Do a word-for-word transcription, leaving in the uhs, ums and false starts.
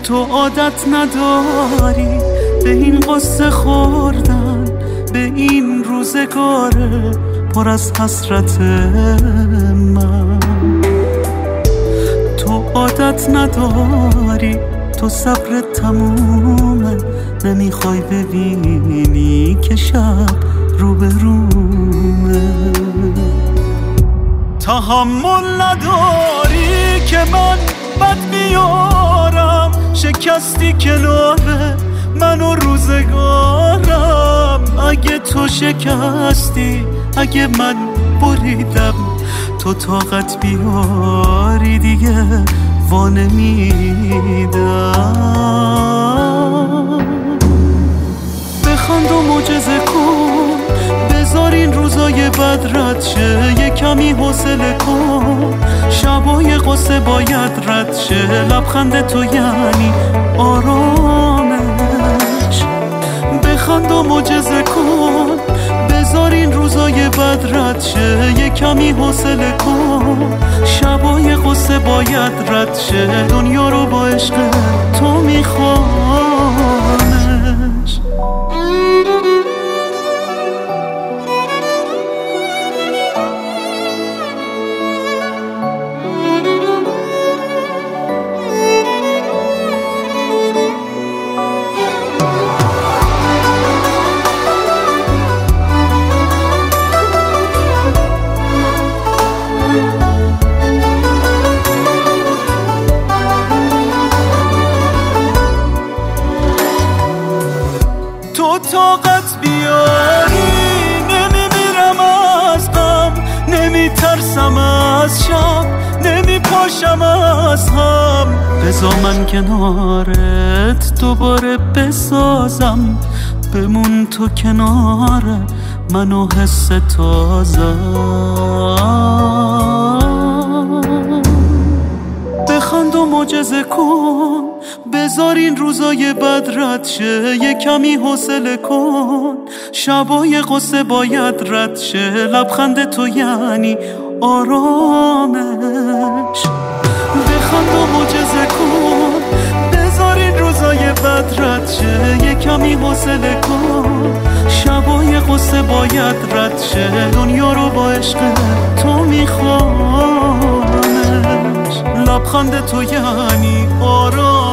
تو عادت نداری به این قصه خوردن، به این روزگار پر از حسرت من. تو عادت نداری، تو صبر تمومه، نمیخوای ببینی که شب رو به رومه. تحمل نداری که من بد بیارم، شکستی کنار من و روزگارم. اگه تو شکستی، اگه من بریدم، تو طاقت بیاری دیگه وانمیدم. بخند و معجزه کن، بذار این روزای بد رد شه، یه کمی حوصله کن، شبای قصه باید رد شه. لبخند تو یعنی آرامش. بخند و معجزه کن، بذار این روزای بد رد شه، یه کمی حوصله کن، شبای قصه باید رد شه. دنیا رو با عشق تو میخوانش. تو طاقت بیاری، نمیمیرم از غم، نمیترسم از شب، نمیپاشم از هم. بذار من کنارت دوباره بسازم، بمون تو کنار من و حس تازم. بخند و معجزه کن، بذار این روزای بد رد شه، یه کمی حوصله کن، شبای قصه باید رد شه. لبخند تو یعنی آرامش. بخند و معجزه کن، بذار این روزای بد رد شه، یه کمی حوصله کن، شبای قصه باید رد شه. دنیا رو با عشق تو میخوانش. لبخند تو یعنی آرامش.